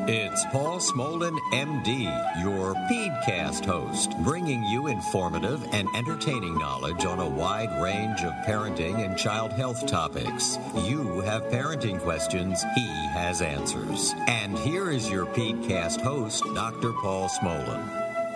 It's Paul Smolin, MD, your PEDcast host, bringing you informative and entertaining knowledge on a wide range of parenting and child health topics. You have parenting questions, he has answers. And here is your PEDcast host, Dr. Paul Smolin.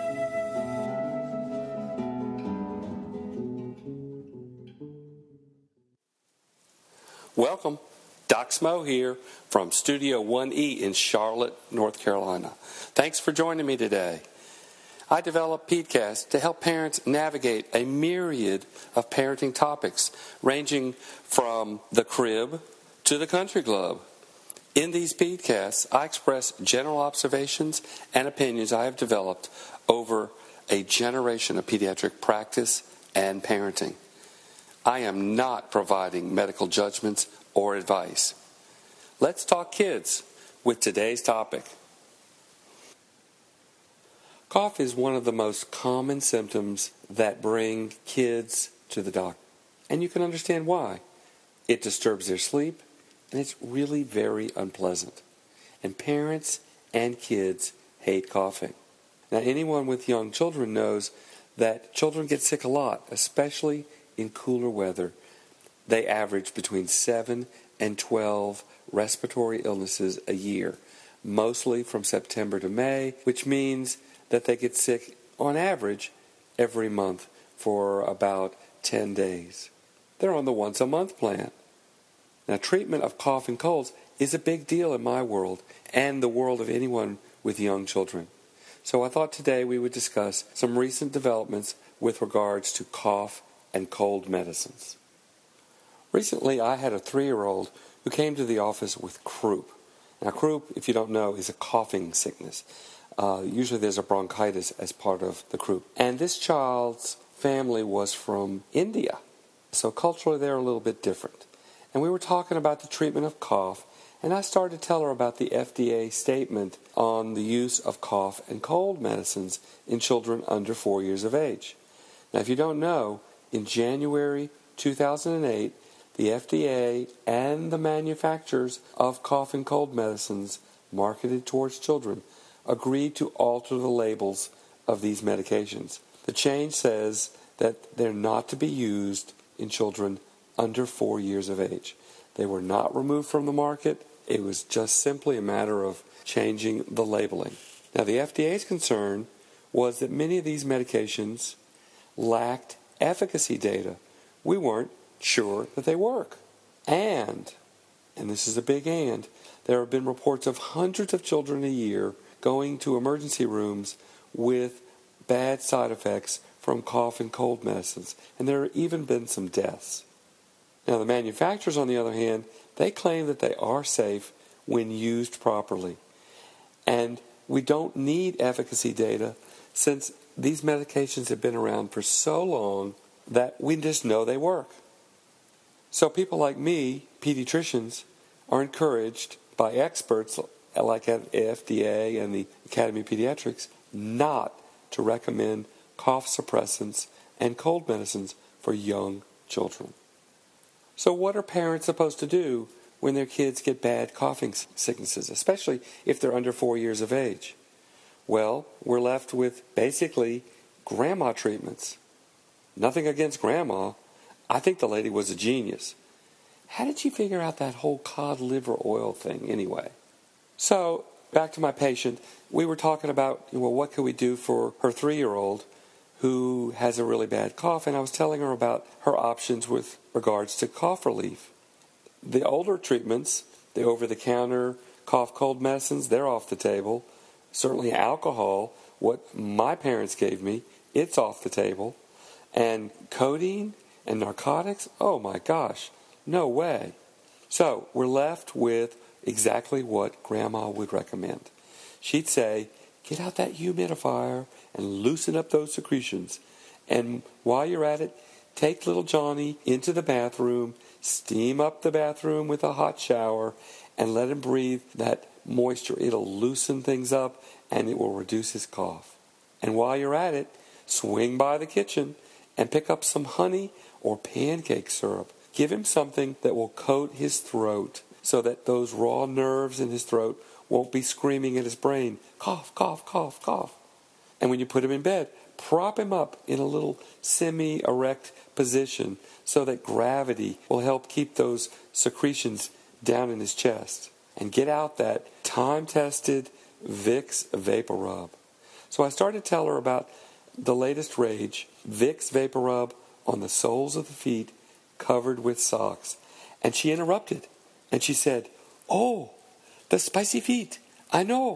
Welcome. Doc Smo here from Studio 1E in Charlotte, North Carolina. Thanks for joining me today. I developed PEDcast to help parents navigate a myriad of parenting topics, ranging from the crib to the country club. In these PEDcasts, I express general observations and opinions I have developed over a generation of pediatric practice and parenting. I am not providing medical judgments or advice. Let's talk kids with today's topic. Cough is one of the most common symptoms that bring kids to the doctor. And you can understand why. It disturbs their sleep, and it's really very unpleasant. And parents and kids hate coughing. Now, anyone with young children knows that children get sick a lot, especially in cooler weather. They average between 7 and 12 respiratory illnesses a year, mostly from September to May, which means that they get sick on average every month for about 10 days. They're on the once-a-month plan. Now, treatment of cough and colds is a big deal in my world and the world of anyone with young children. So I thought today we would discuss some recent developments with regards to cough and cold medicines. Recently, I had a 3-year-old who came to the office with croup. Now, croup, if you don't know, is a coughing sickness. Usually there's a bronchitis as part of the croup. And this child's family was from India, so culturally they're a little bit different. And we were talking about the treatment of cough, and I started to tell her about the FDA statement on the use of cough and cold medicines in children under 4 years of age. Now, if you don't know, in January 2008, the FDA and the manufacturers of cough and cold medicines marketed towards children agreed to alter the labels of these medications. The change says that they're not to be used in children under 4 years of age. They were not removed from the market. It was just simply a matter of changing the labeling. Now, the FDA's concern was that many of these medications lacked efficacy data. We weren't sure that they work. And this is a big and, there have been reports of hundreds of children a year going to emergency rooms with bad side effects from cough and cold medicines. And there have even been some deaths. Now, the manufacturers, on the other hand, they claim that they are safe when used properly. And we don't need efficacy data since these medications have been around for so long that we just know they work. So people like me, pediatricians, are encouraged by experts like at FDA and the Academy of Pediatrics not to recommend cough suppressants and cold medicines for young children. So what are parents supposed to do when their kids get bad coughing sicknesses, especially if they're under 4 years of age? Well, we're left with basically grandma treatments. Nothing against grandma. I think the lady was a genius. How did she figure out that whole cod liver oil thing anyway? So, back to my patient. We were talking about, what could we do for her 3-year-old who has a really bad cough, and I was telling her about her options with regards to cough relief. The older treatments, the over-the-counter cough cold medicines, they're off the table. Certainly alcohol, what my parents gave me, it's off the table. And codeine and narcotics, oh my gosh, no way. So we're left with exactly what Grandma would recommend. She'd say, get out that humidifier and loosen up those secretions. And while you're at it, take little Johnny into the bathroom, steam up the bathroom with a hot shower, and let him breathe that moisture. It'll loosen things up, and it will reduce his cough. And while you're at it, swing by the kitchen and pick up some honey or pancake syrup. Give him something that will coat his throat so that those raw nerves in his throat won't be screaming at his brain, cough, cough, cough, cough. And when you put him in bed, prop him up in a little semi-erect position so that gravity will help keep those secretions down in his chest. And get out that time-tested Vicks VapoRub. So I started to tell her about the latest rage, Vicks VapoRub on the soles of the feet covered with socks. And she interrupted. And she said, "Oh, the spicy feet. I know.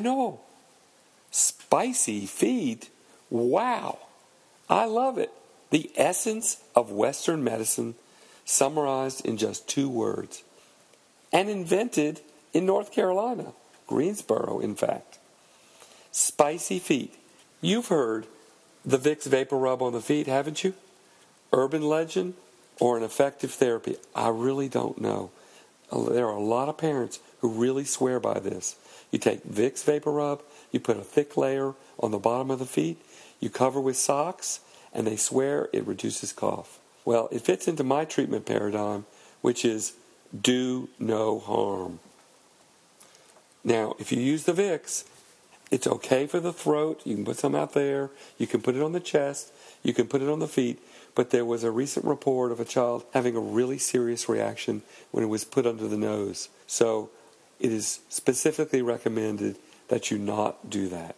Spicy feet? Wow. I love it. The essence of Western medicine summarized in just 2 words. And invented in North Carolina. Greensboro, in fact. Spicy feet. You've heard the Vicks VapoRub on the feet, haven't you? Urban legend or an effective therapy? I really don't know. There are a lot of parents who really swear by this. You take Vicks VapoRub, you put a thick layer on the bottom of the feet, you cover with socks, and they swear it reduces cough. Well, it fits into my treatment paradigm, which is do no harm. Now, if you use the Vicks, it's okay for the throat. You can put some out there. You can put it on the chest. You can put it on the feet. But there was a recent report of a child having a really serious reaction when it was put under the nose. So it is specifically recommended that you not do that.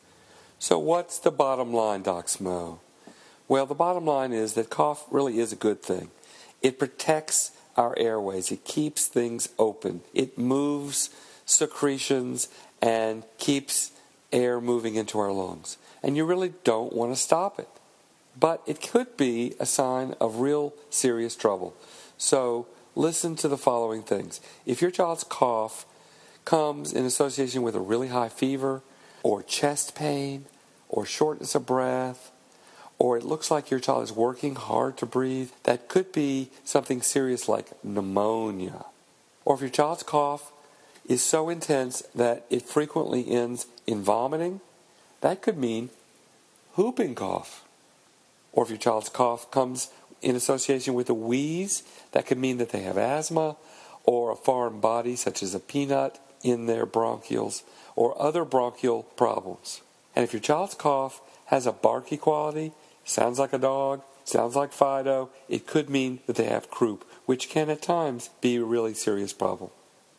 So what's the bottom line, Doc Smo? Well, the bottom line is that cough really is a good thing. It protects our airways. It keeps things open. It moves secretions and keeps air moving into our lungs. And you really don't want to stop it. But it could be a sign of real serious trouble. So listen to the following things. If your child's cough comes in association with a really high fever, or chest pain, or shortness of breath, or it looks like your child is working hard to breathe, that could be something serious like pneumonia. Or if your child's cough is so intense that it frequently ends in vomiting, that could mean whooping cough. Or if your child's cough comes in association with a wheeze, that could mean that they have asthma or a foreign body such as a peanut in their bronchioles or other bronchial problems. And if your child's cough has a barky quality, sounds like a dog, sounds like Fido, it could mean that they have croup, which can at times be a really serious problem.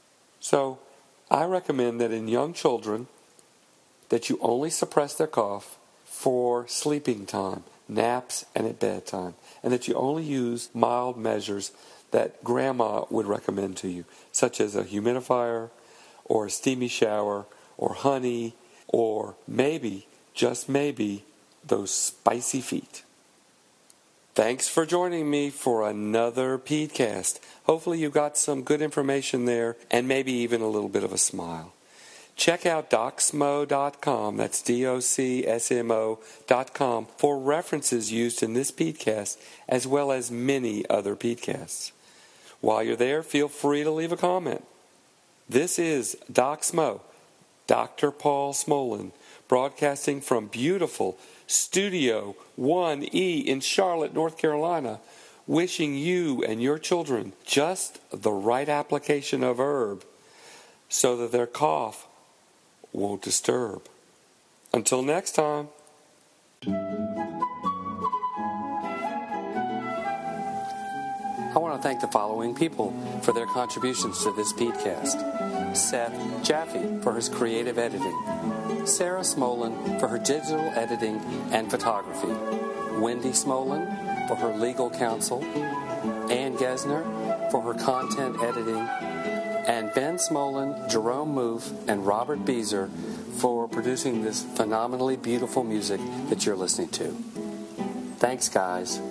So I recommend that in young children that you only suppress their cough for sleeping time, naps, and at bedtime, and that you only use mild measures that grandma would recommend to you, such as a humidifier or a steamy shower or honey or maybe, just maybe, those spicy feet. Thanks for joining me for another PEDcast. Hopefully you got some good information there and maybe even a little bit of a smile. Check out DocSmo.com, that's DOCSMO.com, for references used in this PEDcast as well as many other PEDcasts. While you're there, feel free to leave a comment. This is Doc Smo, Dr. Paul Smolin, broadcasting from beautiful Studio 1E in Charlotte, North Carolina, wishing you and your children just the right application of herb so that their cough won't disturb. Until next time. I want to thank the following people for their contributions to this PEDcast. Seth Jaffe for his creative editing. Sarah Smolin for her digital editing and photography. Wendy Smolin for her legal counsel. Ann Gesner for her content editing. And Ben Smolin, Jerome Moof, and Robert Beezer for producing this phenomenally beautiful music that you're listening to. Thanks, guys.